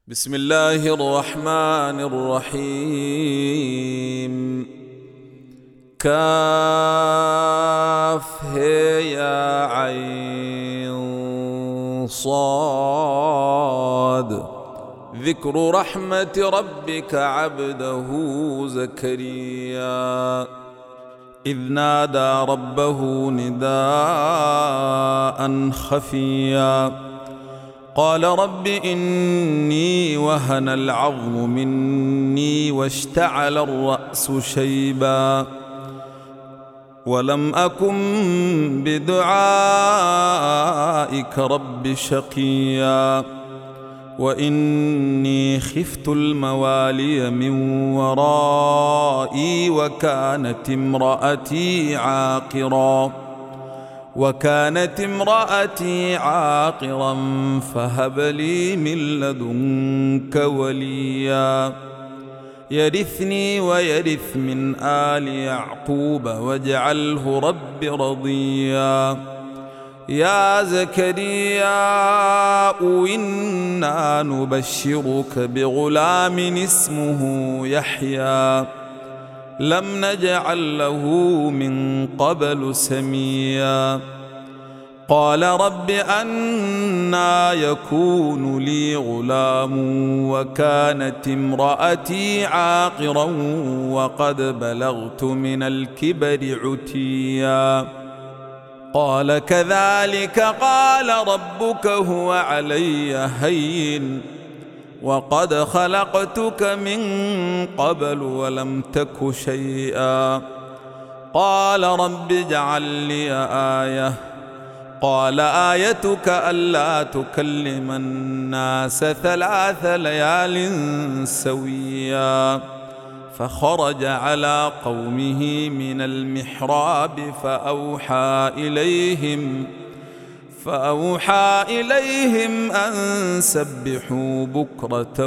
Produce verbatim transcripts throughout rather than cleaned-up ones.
بسم الله الرحمن الرحيم. كاف هي يا عين صاد. ذكر رحمة ربك عبده زكريا إذ نادى ربه نداء خفيا قال رب إني وهن العظم مني واشتعل الرأس شيبا ولم أكن بدعائك رب شقيا وإني خفت الموالي من ورائي وكانت امرأتي عاقرا وكانت امرأتي عاقرا فهب لي من لدنك وليا يرثني ويرث من آل يعقوب واجعله رب رضيا. يا زكريا إنا نبشرك بغلام اسمه يحيى لم نجعل له من قبل سميا. قال رب أنى يكون لي غلام وكانت امرأتي عاقرا وقد بلغت من الكبر عتيا. قال كذلك قال ربك هو علي هين وقد خلقتك من قبل ولم تك شيئا. قال رب اجعل لي آية. قال آيتك ألا تكلم الناس ثلاث ليال سويا. فخرج على قومه من المحراب فأوحى إليهم فأوحى إليهم أن سبحوا بكرة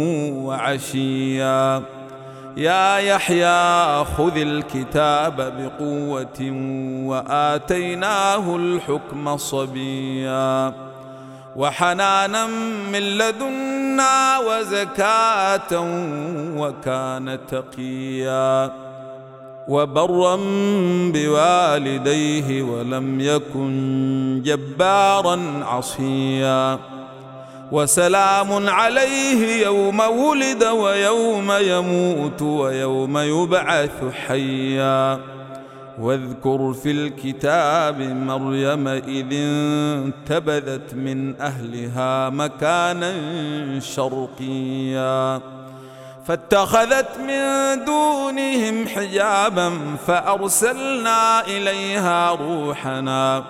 وعشيا. يا يحيى خذ الكتاب بقوة وآتيناه الحكم صبيا وحنانا من لدنا وزكاة وكان تقيا وبرا بوالديه ولم يكن جبارا عصيا. وسلام عليه يوم ولد ويوم يموت ويوم يبعث حيا. واذكر في الكتاب مريم إذ انتبذت من أهلها مكانا شرقيا فاتخذت من دونهم حجابا فأرسلنا إليها روحنا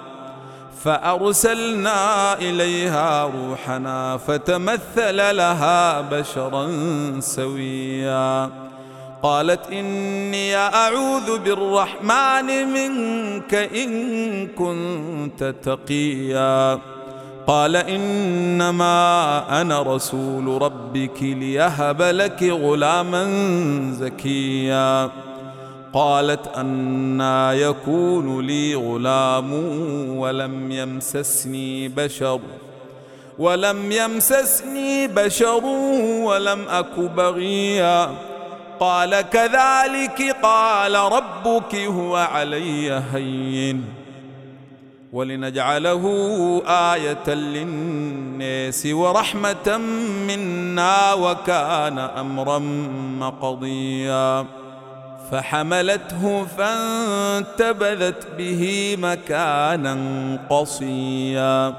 فأرسلنا إليها روحنا فتمثل لها بشرا سويا. قالت إني أعوذ بالرحمن منك إن كنت تقيا. قال إنما أنا رسول ربك ليهب لك غلاما زكيا. قالت أنى يكون لي غلام ولم يمسسني بشر ولم يمسسني بشر ولم أك بغيا. قال كذلك قال ربك هو علي هين ولنجعله آية للناس ورحمة منا وكان أمرا مقضيا. فحملته فانتبذت به مكانا قصيا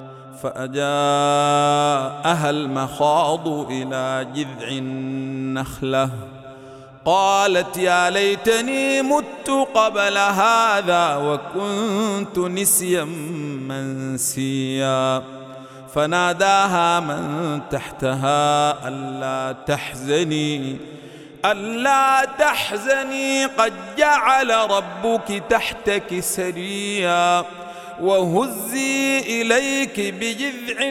فأجاءها المخاض إلى جذع النخلة قالت يا ليتني مت قبل هذا وكنت نسيا منسيا. فناداها من تحتها ألا تحزني ألا تحزني قد جعل ربك تحتك سريا وهزي إليك بجذع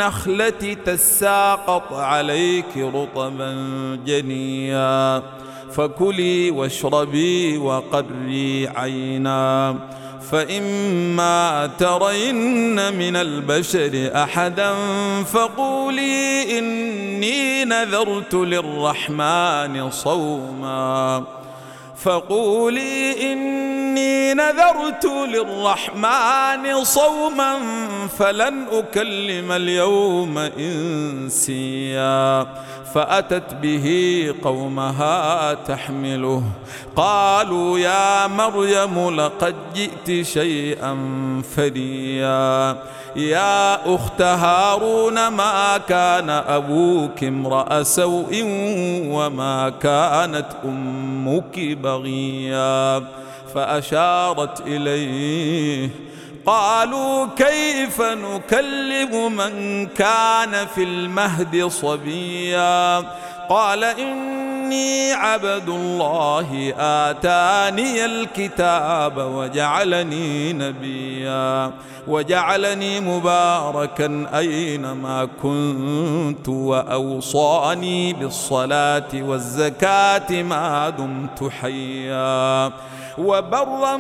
النخلة تساقط عليك رطبا جنيا فكلي واشربي وقري عينا، فإما ترين من البشر أحدا فقولي إني نذرت للرحمن صوما فقولي إني نذرت للرحمن صوما فلن أكلم اليوم إنسيا. فأتت به قومها تحمله قالوا يا مريم لقد جئت شيئا فريا. يا أخت هارون ما كان أبوك امرأ سوء وما كانت أمك بغيا. فأشارت إليه قالوا كيف نكلم من كان في المهد صبيا. قال إني عبد الله آتاني الكتاب وجعلني نبيا وجعلني مباركا أينما كنت وأوصاني بالصلاة والزكاة ما دمت حيا وبرا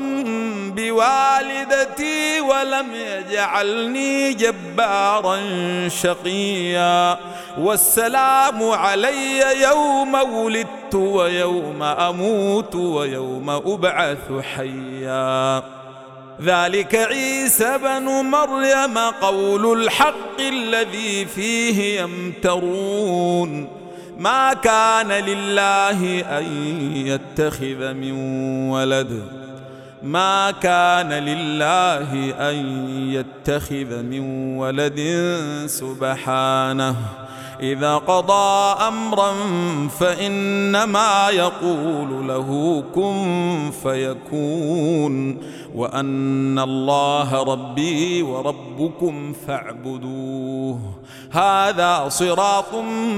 بوالدتي ولم يجعلني جبارا شقيا. والسلام علي يوم ولدت ويوم أموت ويوم أبعث حيا. ذلك عيسى بن مريم قول الحق الذي فيه يمترون. ما كان لله أن يتخذ من ولد ما كان لله أن يتخذ من ولد سبحانه إذا قضى أمرا فإنما يقول له كن فيكون وأن الله ربي وربكم فاعبدوه هذا صراط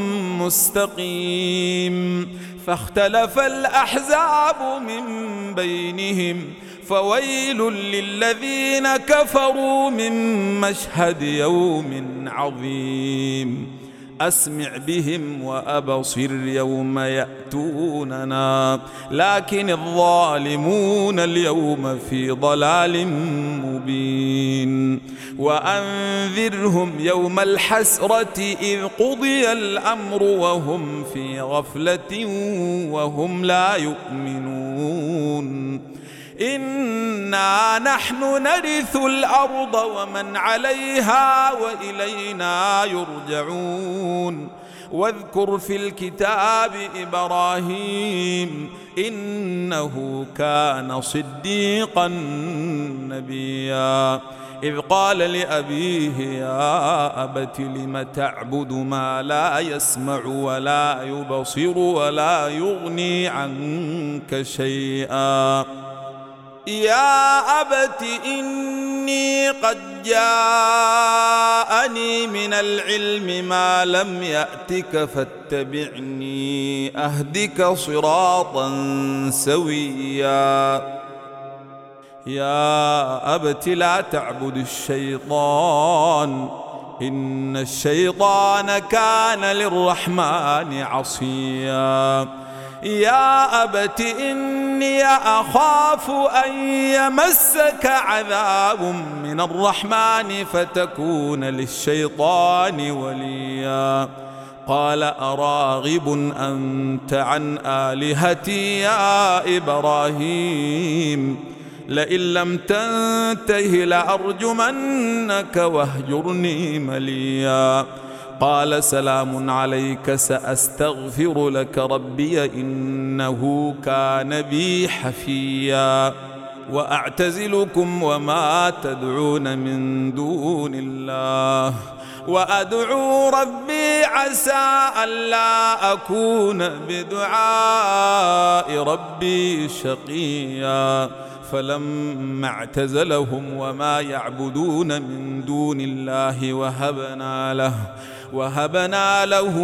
مستقيم. فاختلف الأحزاب من بينهم فويل للذين كفروا من مشهد يوم عظيم. أسمع بهم وأبصر يوم يأتوننا لكن الظالمون اليوم في ضلال مبين. وأنذرهم يوم الحسرة إذ قضي الأمر وهم في غفلة وهم لا يؤمنون. إنا نحن نرث الأرض ومن عليها وإلينا يرجعون. واذكر في الكتاب إبراهيم إنه كان صديقا نبيا إذ قال لأبيه يا أبت لم تعبد ما لا يسمع ولا يبصر ولا يغني عنك شيئا. يا أبت إني قد جاءني من العلم ما لم يأتك فاتبعني أهدك صراطا سويا. يا أبت لا تعبد الشيطان إن الشيطان كان للرحمن عصيا. يا أبت إني أخاف أن يمسك عذاب من الرحمن فتكون للشيطان وليا. قال أراغب أنت عن آلهتي يا إبراهيم لئن لم تنته لأرجمنك واهجرني مليا. قال سلام عليك سأستغفر لك ربي إنه كان بي حفيا. وأعتزلكم وما تدعون من دون الله وأدعو ربي عسى ألا أكون بدعاء ربي شقيا. فلما اعتزلهم وما يعبدون من دون الله وهبنا له وهبنا له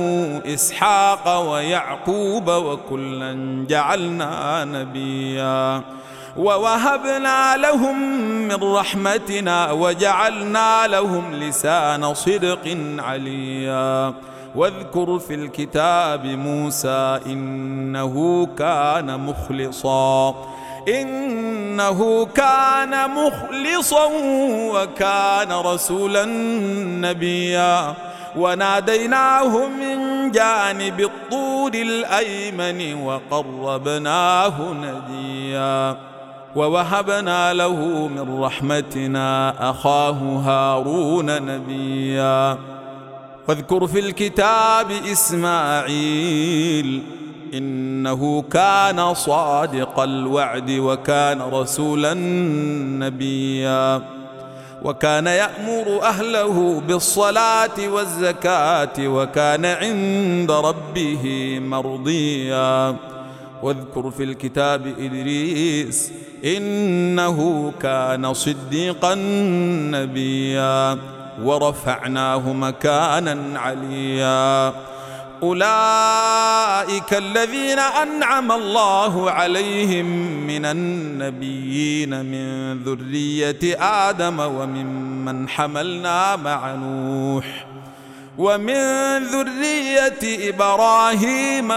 إسحاق ويعقوب وكلا جعلنا نبيا. ووهبنا لهم من رحمتنا وجعلنا لهم لسان صدق عليا. واذكر في الكتاب موسى إنه كان مخلصا إنه كان مخلصا وكان رسولا نبيا. وناديناه من جانب الطور الأيمن وقربناه نجيا. ووهبنا له من رحمتنا أخاه هارون نبيا. واذكر في الكتاب إسماعيل إنه كان صادق الوعد وكان رسولا نبيا. وكان يأمر أهله بالصلاة والزكاة وكان عند ربه مرضيا. واذكر في الكتاب إدريس إنه كان صديقا نبيا. ورفعناه مكانا عليا. أولئك الذين أنعم الله عليهم من النبيين من ذرية آدم وممن حملنا مع نوح ومن ذرية إبراهيم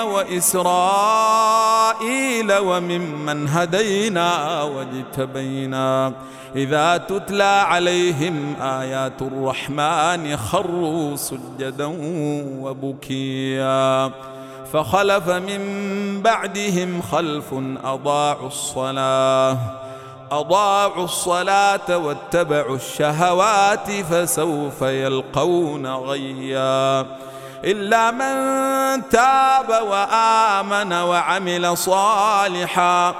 وإسرائيل وممن هدينا واجتبينا. إذا تتلى عليهم آيات الرحمن خروا سجدا وبكيا. فخلف من بعدهم خلف أضاعوا الصلاة أضاعوا الصلاة واتبعوا الشهوات فسوف يلقون غيا. إلا من تاب وآمن وعمل صالحا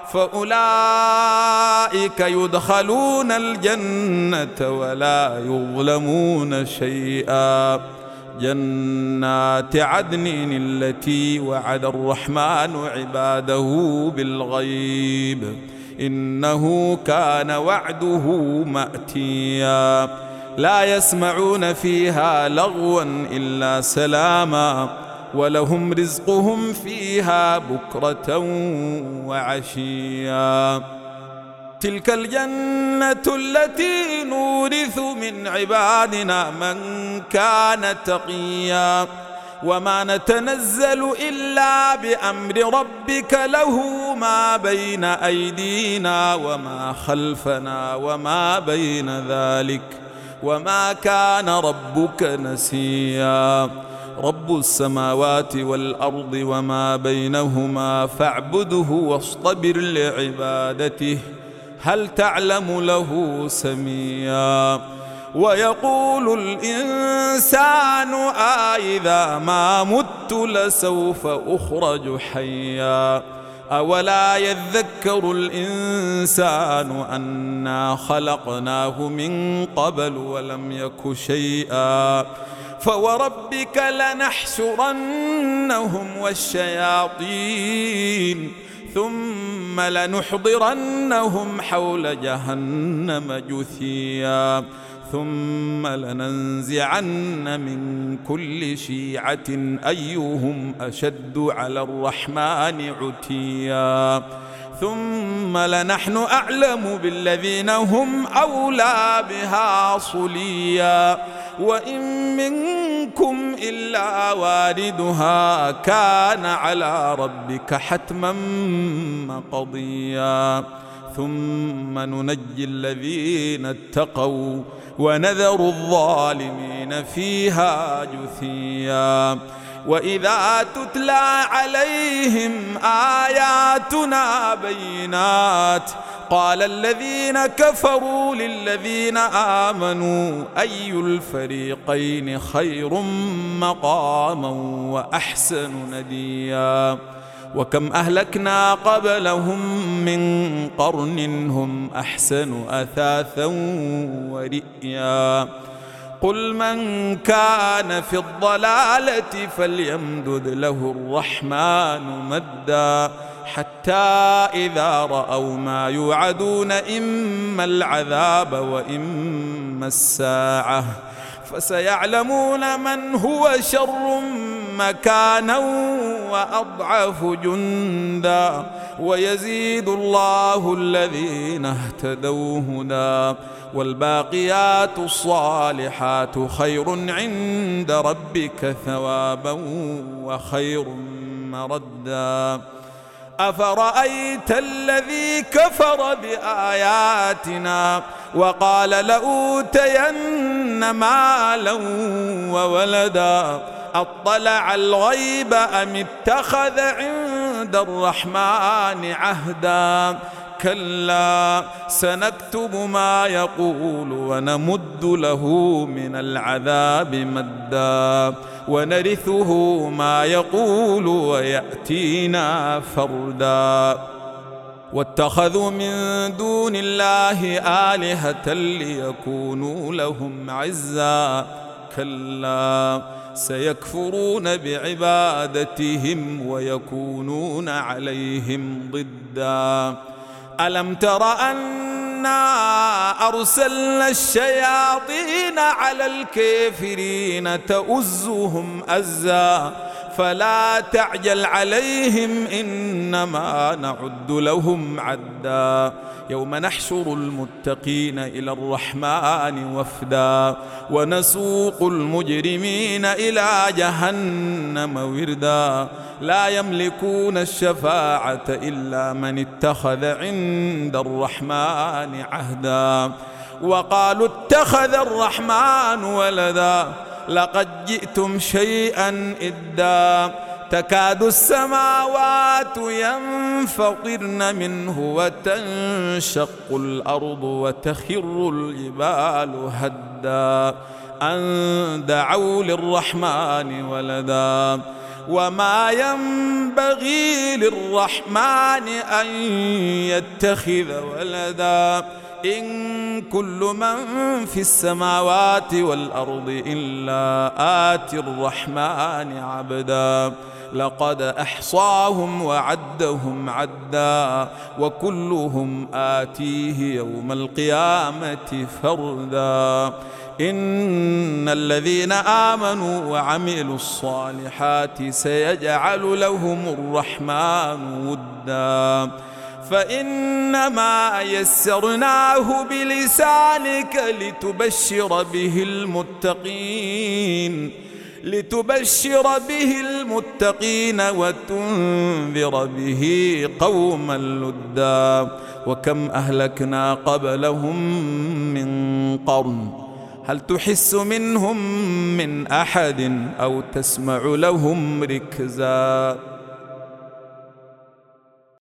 فأولئك يدخلون الجنة ولا يظلمون شيئا. جنات عدن التي وعد الرحمن عباده بالغيب إنه كان وعده مأتيا. لا يسمعون فيها لغوا إلا سلاما ولهم رزقهم فيها بكرة وعشيا. تلك الجنة التي نورث من عبادنا من كان تقيا. وما نتنزل إلا بأمر ربك له ما بين أيدينا وما خلفنا وما بين ذلك وما كان ربك نسيا. رب السماوات والأرض وما بينهما فاعبده واصطبر لعبادته هل تعلم له سميا. ويقول الإنسان أإذا ما مت لسوف أخرج حيا. أولا يذكر الإنسان أنا خلقناه من قبل ولم يك شيئا. فوربك لنحشرنهم والشياطين ثم لنحضرنهم حول جهنم جثيا. ثم لننزعن من كل شيعة أيهم أشد على الرحمن عتيا. ثم لنحن أعلم بالذين هم أولى بها صليا. وإن منكم إلا واردها كان على ربك حتما مقضيا. ثم ننجي الذين اتقوا ونذر الظالمين فيها جثيا. وإذا تتلى عليهم آياتنا بينات قال الذين كفروا للذين آمنوا أي الفريقين خير مقاما وأحسن نديا. وكم أهلكنا قبلهم من قرن هم أحسن أثاثا ورئيا. قل من كان في الضلالة فليمدد له الرحمن مدا حتى إذا رأوا ما يوعدون إما العذاب وإما الساعة فسيعلمون من هو شر مكانا وأضعف جندا ويزيد الله الذين اهتدوا هدى والباقيات الصالحات خير عند ربك ثوابا وخير مردا أفرأيت الذي كفر بآياتنا وقال لأوتين مالا وولدا أطلع الغيب أم اتخذ عند الرحمن عهدا كلا سنكتب ما يقول ونمد له من العذاب مدا ونرثه ما يقول ويأتينا فردا واتخذوا من دون الله آلهة ليكونوا لهم عزا كلا سيكفرون بعبادتهم ويكونون عليهم ضدا ألم تر أنا أرسلنا الشياطين على الكافرين تؤزهم أزا فلا تعجل عليهم إنما نعد لهم عدا يوم نحشر المتقين إلى الرحمن وفدا ونسوق المجرمين إلى جهنم وردا لا يملكون الشفاعة إلا من اتخذ عند الرحمن عهدا وقالوا اتخذ الرحمن ولدا لقد جئتم شيئا إدا تكاد السماوات ينفطرن منه وتنشق الأرض وتخر الجبال هدا أن دعوا للرحمن ولدا وما ينبغي للرحمن أن يتخذ ولدا إن كل من في السماوات والأرض إلا آتي الرحمن عبدا لقد أحصاهم وعدهم عدا وكلهم آتيه يوم القيامة فردا إن الذين آمنوا وعملوا الصالحات سيجعل لهم الرحمن ودا فإنما يسرناه بلسانك لتبشر به المتقين لتبشر به المتقين وتنذر به قوما لدا وكم أهلكنا قبلهم من قرن هل تحس منهم من أحد أو تسمع لهم ركزا